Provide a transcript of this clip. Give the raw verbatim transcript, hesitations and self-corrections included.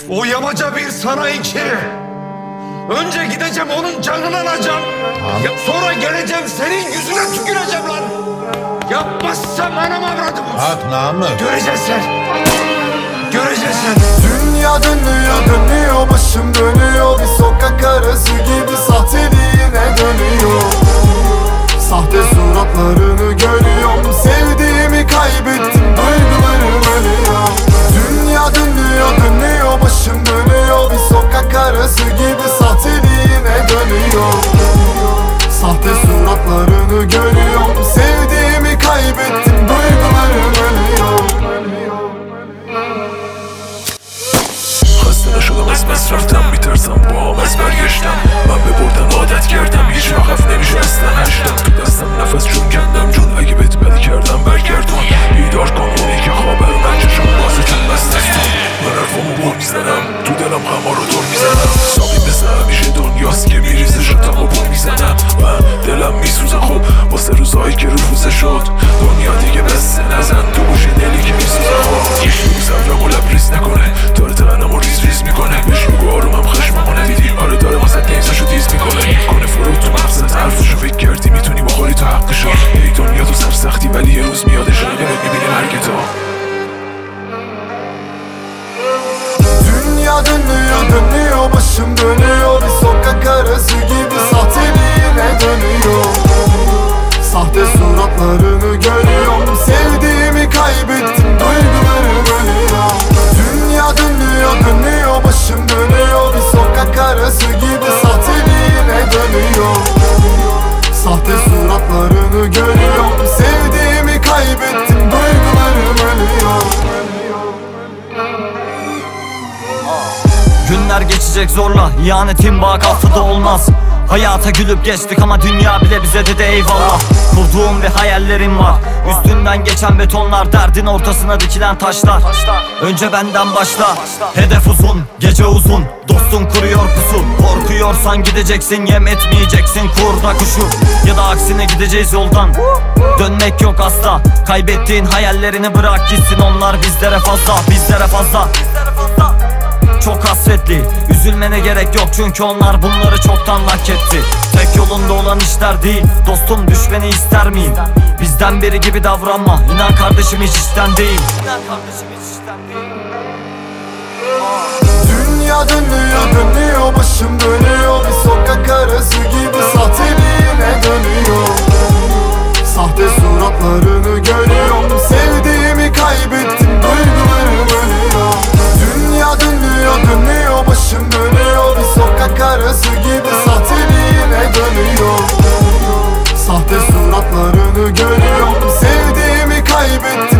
O yamaca bir, sana iki. Önce gideceğim onun canını alacağım. Ya sonra geleceğim senin yüzüne tüküreceğim lan. Yapmazsam anam avradım. Bak Namık. Göreceksin sen. Göreceksin sen. Dünya dönüyor dönüyor, başım dönüyor. Bir sokak arası gibi sahteliğine dönüyor. Sahte suratlarını görüyorum. Sevdiğimi kaybettim, duygularım ölüyor. Dünya dönüyor dönüyor, başım dönüyor. Bir sokak arası gibi sahteliğine dönüyor. Sahte suratlarını görüyorum. Sevdiğimi kaybettim, duygularım ölüyor. Hastalaşılamaz masraftan, bitersen boğam ezber geçten. Ben ve buradan adet gerden, hiç vakaf nemiş eslen heşten. Tudastan nefes çün kendim cun egib etmedi kerden bergerdon. İdar kanun iki haber bence şun bahsetilmez teston. Ben erfomu bol mizenem, tu delem hamaru dor mizenem. Sabi mesela bir şey don yaz ki bir izde şatamı bol mizenem. Ben delem misuzه خوب واسه روزایی که رفوزه شد دنیا دیگه بس نزن تو گوشه دلی که میسوزه خوب هیچ بگو صبرمو لبریز نکنه داره تنمو ریز ریز میکنه بهش بگو آرومم خشممو ندیدی آره داره واسه نیزشو تیز میکنه کنه فرود تو مغزت حرفشو فکر کردی میتونی بخوری تو حقشو ای دنیا تو سرسختی ولی یه روز میادش نگرد میبینی مرگ تو. Dünya dönüyor dönüyor, başım dönüyor. Bir sokak arası gibi sahteliğine dönüyor. Sahte suratlarını görüyorum. Sevdiğimi kaybettim, duygularım ölüyor. Dünya dönüyor dönüyor, başım dönüyor. Bir sokak arası gibi sahteliğine dönüyor. Sahte suratlarını görüyorum. Sevdiğimi kaybettim, duygularım ölüyor. Günler geçecek zorla, ihanetin bağ kafada olmaz. Hayata gülüp geçtik ama dünya bile bize dedi eyvallah. Kurduğum ve hayallerim var, üstünden geçen betonlar, derdin ortasına dikilen taşlar. Önce benden başla, hedef uzun, gece uzun. Dostun kuruyor pusu, korkuyorsan gideceksin, yem etmeyeceksin kurda kuşu. Ya da aksine gideceğiz yoldan, dönmek yok asla. Kaybettiğin hayallerini bırak gitsin, onlar bizlere fazla, bizlere fazla. Çok hasretli, üzülmene gerek yok çünkü onlar bunları çoktan hak etti. Tek yolunda olan işler değil, dostum düşmeni ister miyim? Bizden biri gibi davranma, inan kardeşim hiç işten değil. Dünya dönüyor dönüyor, başım dönüyor. Bir sokak arası gibi sahteliğine dönüyor. Sahte suratlarını görüyorum. Sevdiğimi kaybettim, duygularım ölüyor. Dünya dönüyor dönüyor, başım dönüyor. Bir sokak arası gibi sahteliğine dönüyor. Sahte suratlarını görüyorum. Sevdiğimi kaybettim.